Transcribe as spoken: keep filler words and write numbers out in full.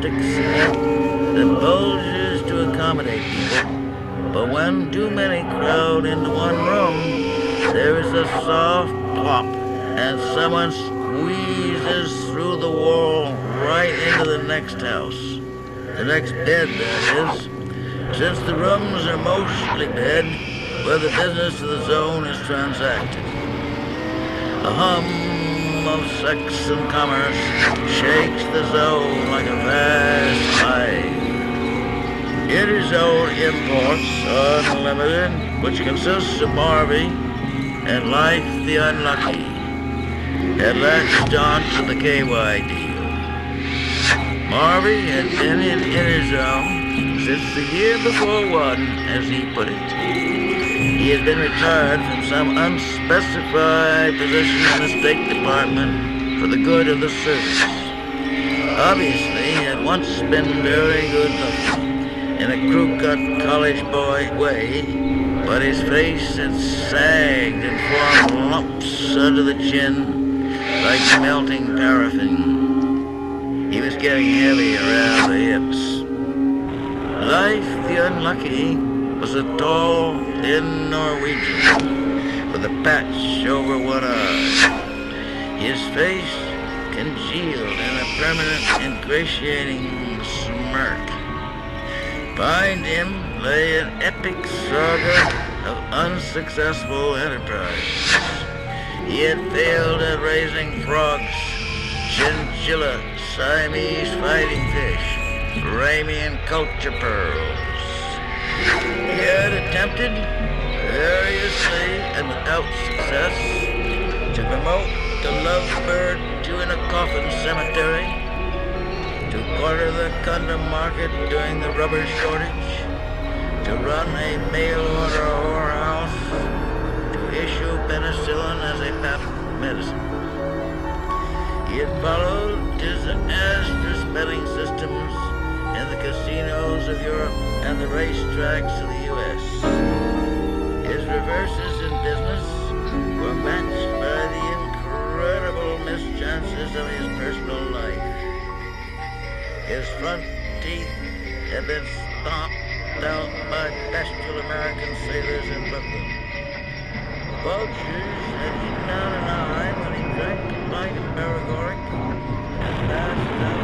plastic cement that bulges to accommodate people. But when too many crowd into one room, there is a soft plop, and someone squeezes through the wall right into the next house. The next bed, that is, since the rooms are mostly bed where the business of the zone is transacted. A hum of sex and commerce shakes the zone like a vast hive. Interzone Imports Unlimited, which consists of Marvy and Life the Unlucky, had latched on to the K Y deal. Marvy had been in Interzone since the year before one, as he put it. He had been retired from some unspecified position in the State Department for the good of the service. Obviously, he had once been very good looking, in a crew-cut college boy way, but his face had sagged and formed lumps under the chin like melting paraffin. He was getting heavy around the hips. Life the Unlucky was a tall, thin Norwegian with a patch over one eye. His face congealed in a permanent, ingratiating smirk. Behind him lay an epic saga of unsuccessful enterprise. He had failed at raising frogs, chinchilla, Siamese fighting fish, Ramian culture pearls. He had attempted, variously and without success, to promote the lovebird to an coffin cemetery, to order the condom market during the rubber shortage, to run a mail-order whorehouse, to issue penicillin as a patent medicine. He had followed disastrous betting systems in the casinos of Europe and the racetracks of the U S. His reverses in business were matched by the incredible mischances of his personal life. His front teeth had been stomped out by bestial American sailors in Brooklyn. The vultures had eaten out an eye when he drank a pint of paregoric and passed out